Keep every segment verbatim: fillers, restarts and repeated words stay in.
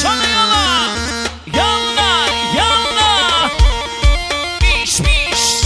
maşallah yalla. Yalla yalla. Biş biş.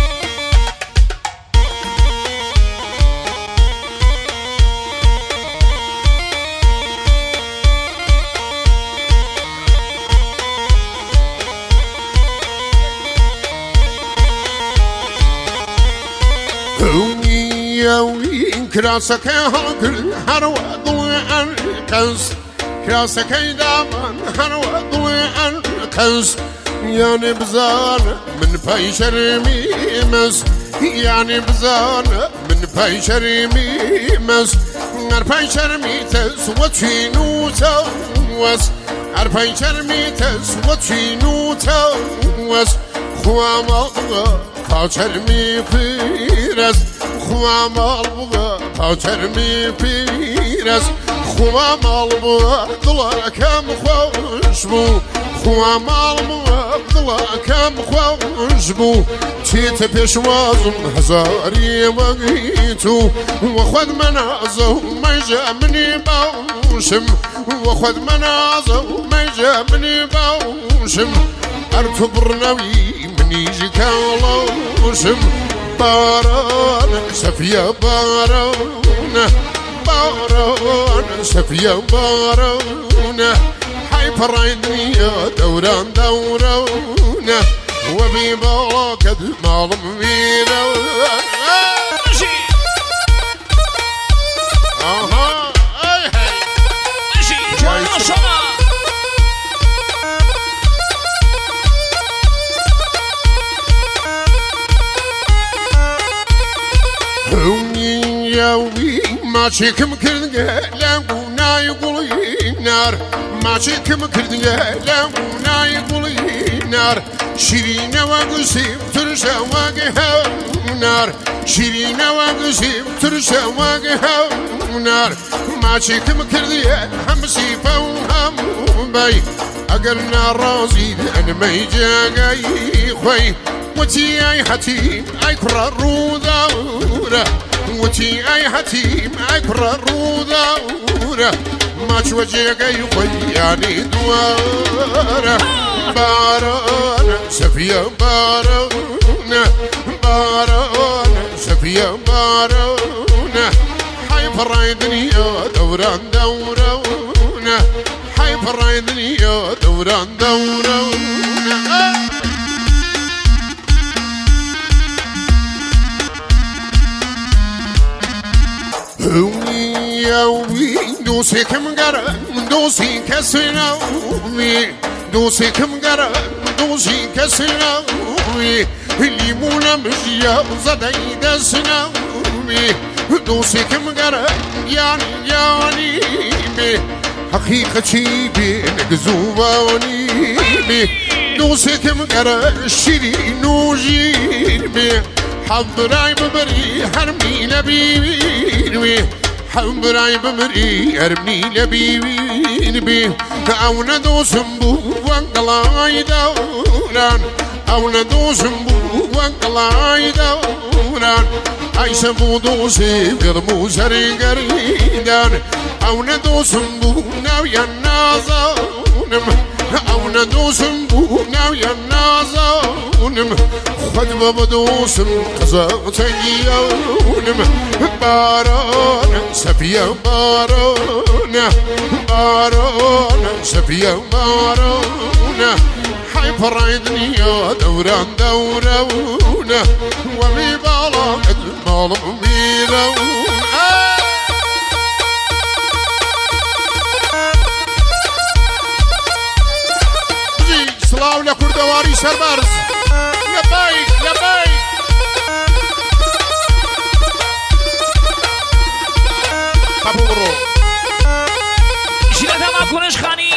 كراسك هاكل هروا ضوء الكنز كراسك دامان هروا ضوء الكنز يعني بزان من فيشر ميمس يعني بزان من فيشر ميمس عرفيشر ميتس وتشينو توس عرفيشر ميتس وتشينو توس خوام الله فاشر مي فيرس خوام الله فاشر مي فيرس خوام الله ضلا كم خوشبو خوام الله ضلا كم خوشبو تيت بشوازم هزاري وقيتو وخذ منازه ما جابني باوشم وخذ منازه ما جابني باوشم ارتب نوي منيجي كالوشم باران سفيا باران باران سفيا باران حي فرايدني دوران دوران وبي باكد مالم ميرا اها اي هي ماشي ما شاء الله. ياوي ماشي كم كرد لاقونا يقول نار ماشي كم كرد لاقونا يقول نار شيرين وقسيم ترشا واقها نار شيرين وقسيم ترشا واقها نار ماشي كم كرد همسي فوهم باي اقلنا رازي انا ما يجاقي خوي وتي اي حتيم اي كرر دورة وتي اي حتيم اي كرر دورة ما توجيك اي خوياني دوارة باران سفيا باران باران سفيا باران حي فرايدني يا دوران دوران حي فرايدني يا دوران دوران ياوي دوسي كم قرا دوسي كسناوي دوسي كم قرا دوسي كسناوي اللي مولا مشيا زدي دسناوي دوسي كم قرا يعني يعني بي حقيقة شي بين قزوباني بي دوسي كم قرا شيرين وجير بي حضراي بمري حرمي لبيبي حضراي بمري حرمي لبيبي بي او ندوسم بو وانقلاي دوران او ندوسم بو وانقلاي دوران عايشة بو دوسي قرمو سري قريدان او ندوسم بو ناويا النازونم او ندوسم بو ناويا النازونم خد ببدوسم قزاتي يونم باران سفيا باران باران سفيا باران حي فرايدني يا دوران دوران وبي بالاقد مالم ميرون سلاو لكردواري سربارز لبايك لبايك كابورو شيلتها ما كونش خاني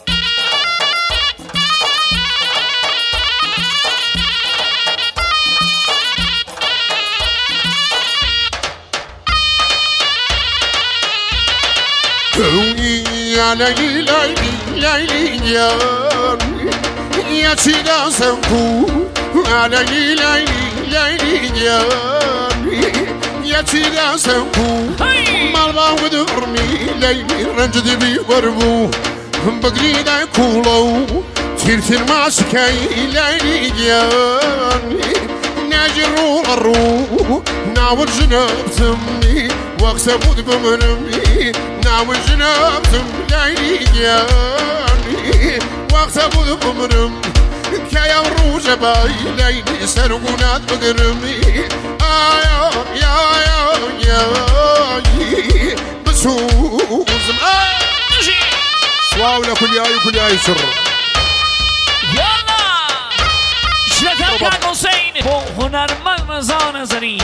كوني يا ليلي ليلي ليلي يا تشيدا سنكو يا ليلي ليلي ليلي يا تشيدا سنكو مالبا ودرمي ليلي رنجدي بي وربو بقرينا كولو تيرتر ماسكي ليلي جاني ناجرو الروح ناول جناب ثمي واكسبود بمرمي ناول جناب ثمي ليلي جاني واكسبود بمرمي كيا الروج باي ليلي سرقونات بقرمي آيا يا يا يا بسوز سواو لكل ياي وكل ياي سر يلا شلتم كان حسين با هنرمند رضا نظری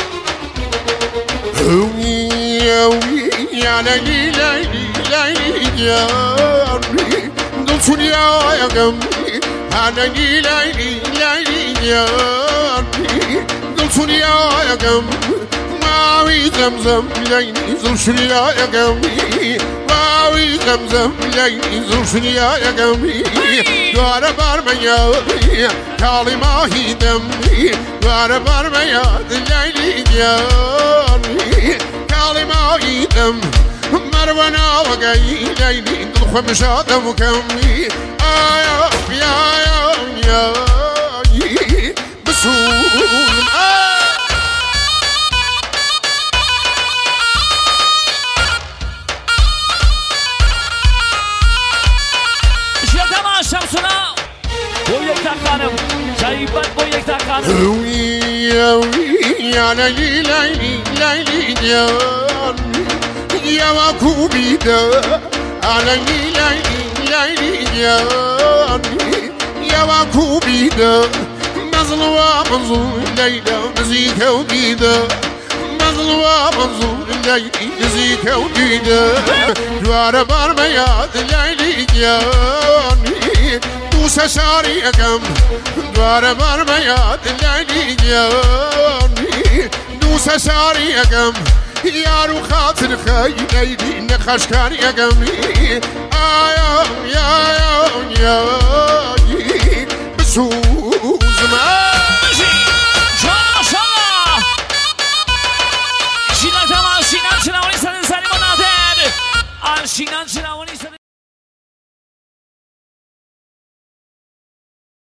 هوي هوي يا ليلي ليلي ليلي جاري قلت يا يا قمي ليلي ليلي ليلي جاري قلت يا يا قمي ماوي زمزم ليلي زلشري يا قمي ماوي زمزم ليلي زلشري يا قمي دوار برميا كالي ماهي دمي دوار برميا ليلي جاري كالي ماهي دم مرونا وقاي ليلي دلخ مشاد وكمي آيا يا يا يا بسوم آه شمسنا بو یک تقانم شریبت بو یک تقانم هوی هوی یا لیلی لیلی لیلی جانی یا واکو بیده لیلی لیلی لیلی جانی یا واکو بیده مظلوم منظور لیلا مزیک و بیده مظلوم منظور لیلی مزیک و بیده دوار برمیاد لیلی جانی دوسه شاری اکم دوار برمیاد لیلی جانی دوسه شاری اکم یارو خاطر خی لیلی نخشکاری اکم آیا یا یا یا بسوزم شما شما شینان تمام شینان چنوانی سن سری منادر آن شینان چنوانی سن